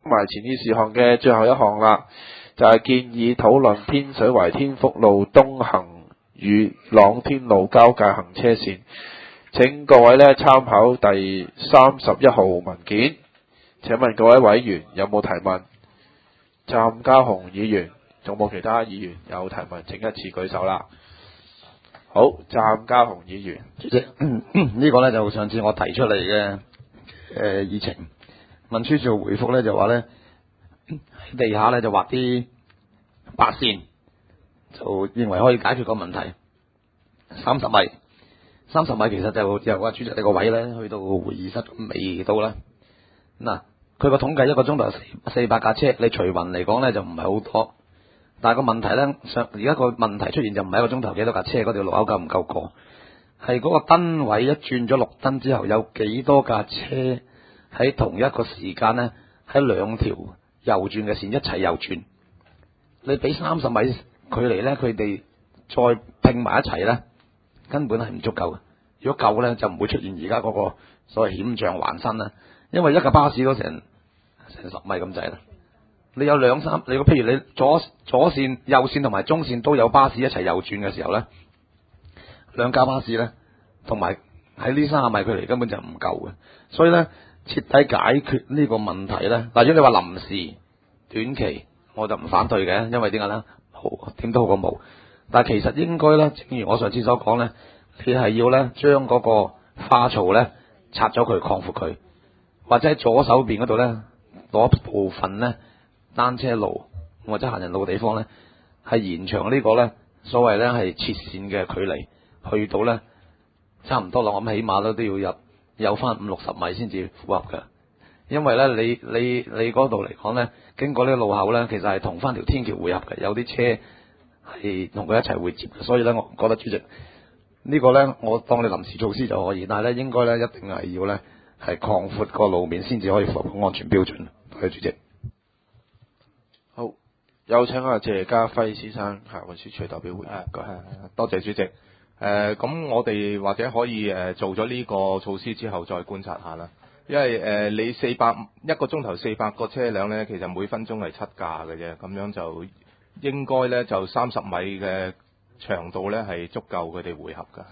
埋前議事項嘅最後一項啦，就係建議討論天水圍天福路東行與朗天路交界行車線。請各位呢參考第31號文件。請問各位委員有冇提問？湛家雄議員，仲冇其他議員有提問？請一次舉手啦。好，湛家雄議員。 主席，呢個呢就上次我提出嚟嘅議程，文書處回覆呢就話呢，喺地下呢就畫啲白線，就認為可以解決個問題。30米其實就由主席你個位呢去到會議室未到啦。嗱，佢個統計1個鐘頭400架車，你除勻嚟講呢就唔係好多。但係個問題呢，而家個問題出現就唔係1個鐘頭幾多架車，嗰條路口夠唔夠過？係嗰個燈位一轉咗綠燈之後，有幾多架車喺同一個時間呢，喺兩條右轉嘅線一齊右轉？你俾30米距離呢，佢哋再拼埋一齊呢，根本係唔足夠嘅。如果夠呢，就唔會出現而家嗰個所謂險象環生啦。因為一架巴士都成10米咁滯啦。你有2、3，你譬如你左線、右線同埋中線都有巴士一齊右轉嘅時候呢，兩架巴士呢，同埋喺呢30米距離根本就唔夠嘅。所以呢，徹底解決呢個問題呢，嗱，如果你話臨時短期，我就唔反對嘅，因為點解呢？好點都好過冇。但係其實應該呢，正如我上次所講呢，你係要呢將嗰個花槽呢拆咗佢，擴闊佢，或者喺左手邊嗰度呢攞部分呢單車路或者行人路嘅地方呢，係延長呢個呢所謂呢係切線嘅距離，去到呢差唔多啦。我諗起碼都要有翻50-60米先至符合嘅。因為呢，你嗰度嚟講呢，經過呢個路口呢，其實係同翻條天橋匯合嘅，有啲車係同佢一齊會接嘅。所以呢，我覺得主席呢個呢，我當你臨時措施就可以，但係呢應該呢一定係要呢係擴闊個路面先至可以符合安全標準。多謝主席。 好，有請謝家輝先生，運輸署代表回應。 多謝主席。咁我哋或者可以做咗呢個措施之後再觀察下啦。因為你1個鐘頭400個車輛呢，其實每分鐘係7架嘅啫，咁樣就應該呢就30米嘅長度呢係足夠佢哋匯合㗎。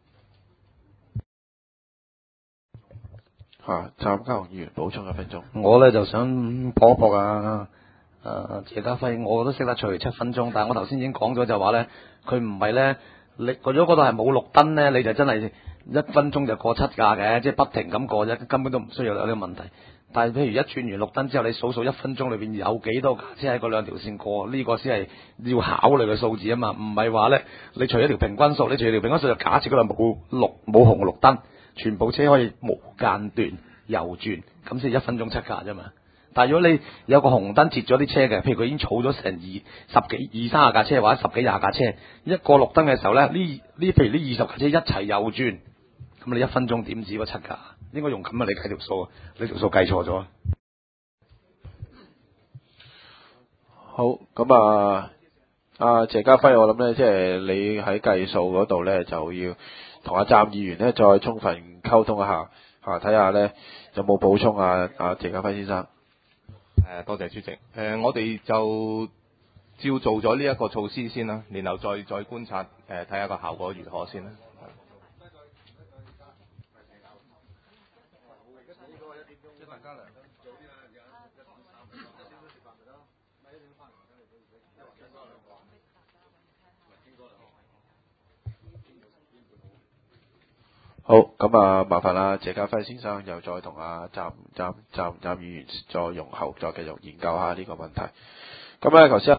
湛家雄議員補充1分鐘。 我呢就想搏一搏謝家輝，我都識得除7分鐘，但係我頭先已經講咗就話呢，佢唔係呢，你如果嗰度係冇綠燈呢，你就真係1分鐘就過7架嘅，即係不停咁過啫，根本都唔需要有呢個問題。但係譬如一轉完綠燈之後，你數1分鐘裏邊有幾多架車喺嗰兩條線過，呢個先係要考慮嘅數字啊嘛，唔係話呢，你除咗條平均數，你除咗條平均數就假設嗰度冇紅綠燈，全部車可以無間斷右轉，咁先1分鐘7架啫嘛。但係如果你有個紅燈截咗啲車嘅，譬如佢已經儲咗成20-30架車或者10幾20架車，一過綠燈嘅時候呢，譬如呢20架車一齊右轉，咁你1分鐘點止嗰7架？應該用咁嘅理解條數，你條數計錯咗。 好，咁謝家輝，我諗呢，即係你喺計數嗰度呢，就要同湛議員呢再充分溝通一下，睇下呢有冇補充謝家輝先生。 多謝主席。我哋就照做咗呢一個措施先啦，然後再觀察睇下個效果如何先啦。 好，咁麻煩謝家輝先生又再同湛議員再用後再繼續研究下呢個問題。咁呢頭先